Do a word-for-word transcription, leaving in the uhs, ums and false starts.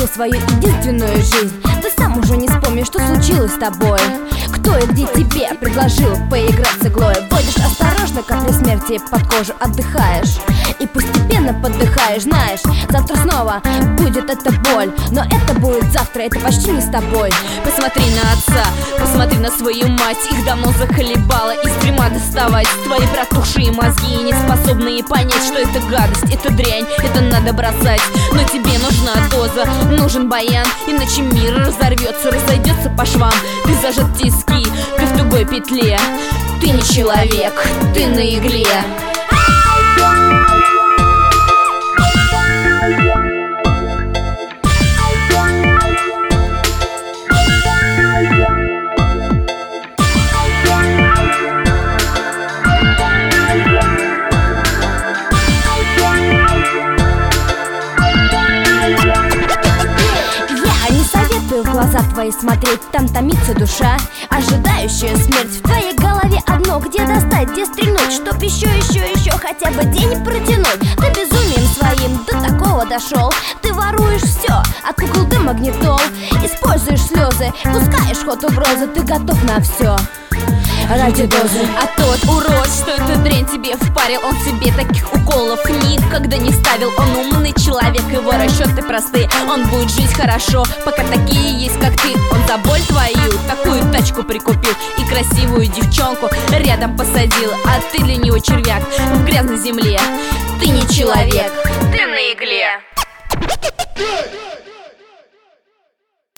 прожил свою единственную жизнь. Ты сам уже не вспомнишь, что случилось с тобой. Кто и где тебе предложил поиграть с иглой? Водишь осторожно, как при смерти под кожу отдыхаешь и постепенно подыхаешь. Знаешь, завтра снова будет эта боль, но это будет завтра, это почти не с тобой. Посмотри на отца, посмотри на свою мать. Их давно заколебало из дерьма доставать твои протухшие мозги, не способные понять, что это гадость, это дрянь, это надо бросать. Но тебе нужна доза, нужен баян, иначе мир разорвется, разойдется по швам. Ты зажат в тиски, ты в тугой петле. Ты не человек, ты на игле. В глаза твои смотреть, там томится душа, ожидающая смерть. В твоей голове одно, где достать, где стрельнуть, чтоб еще, еще, еще хотя бы день протянуть. Ты безумием своим до такого дошел. Ты воруешь все, от кукол до магнитол. Используешь слезы, пускаешь ход угрозы. Ты готов на все ради дозы. А тот урод, что эту дрянь тебе впарил, он себе таких уколов никогда не ставил. Он умный человек, его расчеты просты. Он будет жить хорошо, пока такие есть, как ты. Он за боль твою такую тачку прикупил и красивую девчонку рядом посадил. А ты для него червяк в грязной земле. Ты не человек, ты на игле.